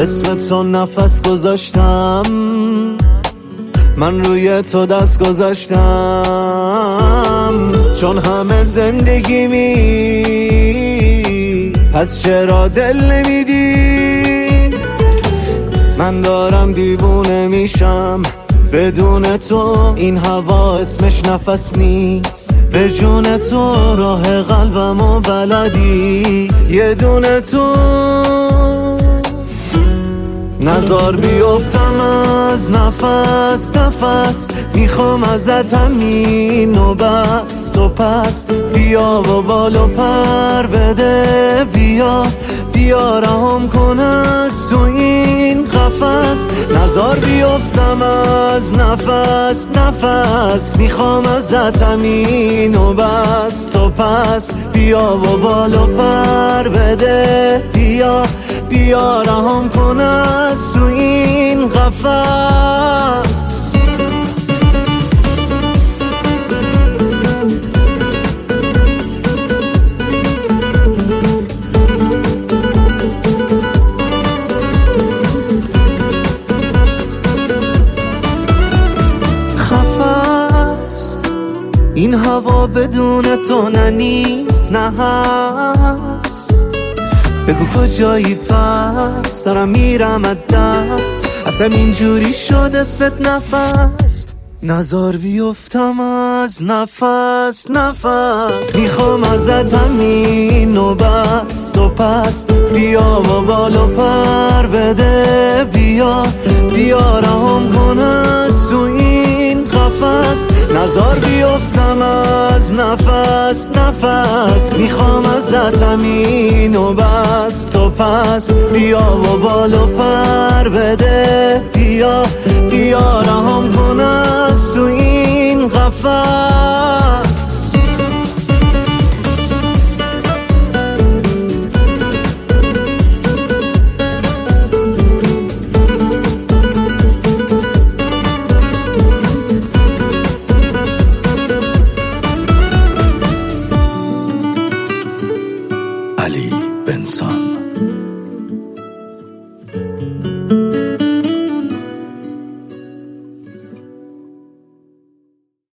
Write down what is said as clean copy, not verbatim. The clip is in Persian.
اسم تو نفس گذاشتم، من روی تو دست گذاشتم، چون همه زندگیمی پس چرا دل نمیدی؟ من دارم دیوونه میشم بدون تو، این هوا اسمش نفس نیست، به جون تو راه قلبمو بلدی، یه دونه تو. نزار بیفتم از نفس نفس، میخوام ازت همین و بس، تو پس بیا و بالو پر بده، بیا بیا رهام کن از تو این قفس. نزار بیفتم از نفس نفس، میخوام ازت همین و بس، تو پس بیا و بالو پر بده، بیا بیا رهام کن از تو این قفس. این هوا بدون تو نه نیست نه هست، بگو کجایی پس، دارم میرم از دست، اصلا اینجوری شد اسمت نفس. نزار بیفتم از نفس نفس، میخوام ازت همین و بس، تو پس بیا و بالو پر بده، بیا بیا رهام کن از تو این قفس. نزار بیفتم از نفس نفس، میخوام ازت همین و بس، تو پس بیا و بالو پر بده، بیا بیا رهام کن از تو این قفس. علی بن سام.